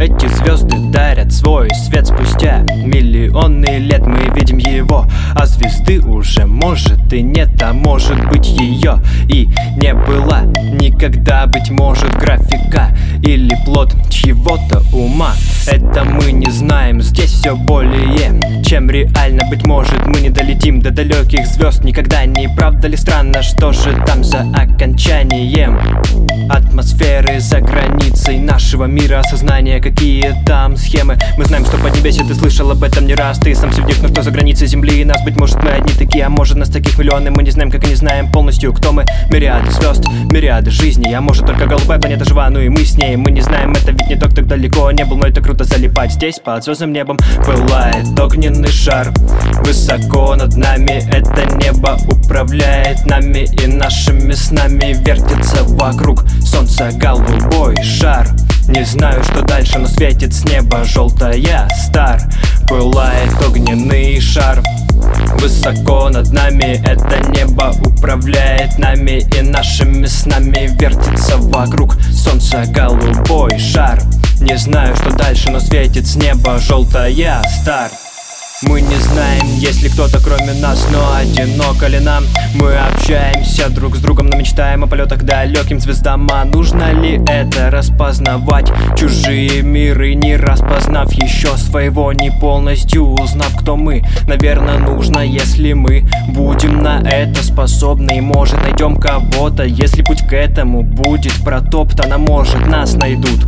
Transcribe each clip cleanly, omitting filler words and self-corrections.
Эти звезды дарят свой свет спустя миллионы лет. Мы видим его, а звезды уже может и нет, а может быть ее и не было никогда. Быть может графика или плод чьего-то ума. Это мы не знаем, здесь все более чем реально. Быть может мы не долетим до далеких звезд никогда. Не правда ли странно, что же там за окончанием атмосферы, за границей нашего мира осознания? Какие там схемы? Мы знаем, что поднебесье, ты слышал об этом не раз. Ты сам сидишь, но что за границей земли и нас? Быть может мы одни такие, а может нас таких миллионы. Мы не знаем, как и не знаем полностью, кто мы. Мириады звезд, мириады жизней, а может только голубая планета жива, ну и мы с ней. Мы не знаем, это ведь не так далеко не был, но это круто залипать здесь под звездным небом. Пылает огненный шар высоко над нами. Это небо управляет нами и нашими снами. Вертится вокруг солнца голубой шар. Не знаю, что дальше, но светит с неба желтая стар. Пылает огненный шар высоко над нами. Это небо управляет нами и нашими снами. Вертится вокруг солнца голубой шар. Не знаю, что дальше, но светит с неба желтая стар. Мы не знаем, есть ли кто-то кроме нас, но одиноко ли нам? Мы общаемся друг с другом, но мечтаем о полетах к далеким звездам. А нужно ли это распознавать чужие миры, не распознав еще своего, не полностью узнав, кто мы? Наверное, нужно, если мы будем на это способны. И может найдем кого-то, если путь к этому будет протоптан, а может нас найдут.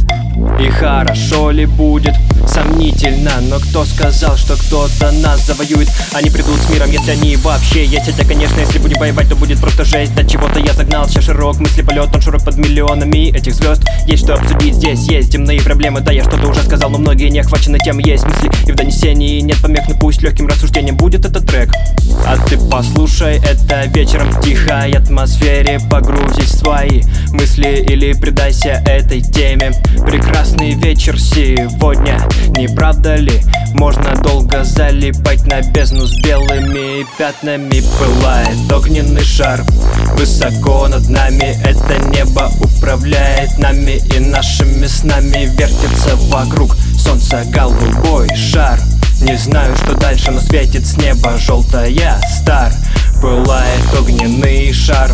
И хорошо ли будет? Сомнительно, но кто сказал, что кто-то нас завоюет? Они придут с миром, если они вообще есть. Хотя, конечно, если будем воевать, то будет просто жесть. До чего-то я загнал, сейчас широк мысли полет, он широк под миллионами этих звезд. Есть что обсудить, здесь есть земные проблемы. Да, я что-то уже сказал, но многие не охвачены тем. Есть мысли и в донесении нет помех, но пусть легким рассуждением будет этот трек. А ты послушай это вечером в тихой атмосфере. Погрузись в свои мысли или предайся этой теме. Прекрасный вечер сегодня, не правда ли? Можно долго залипать на бездну с белыми пятнами. Пылает огненный шар высоко над нами. Это небо управляет нами и нашими снами. Вертится вокруг солнца голубой шар. Не знаю, что дальше, но светит с неба желтая стар. Пылает огненный шар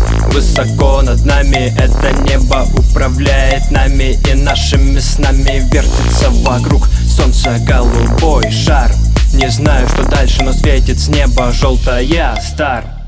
высоко над нами. Это небо управляет нами и нашими снами. Вертится вокруг солнца голубой шар. Не знаю, что дальше, но светит с неба желтая стар.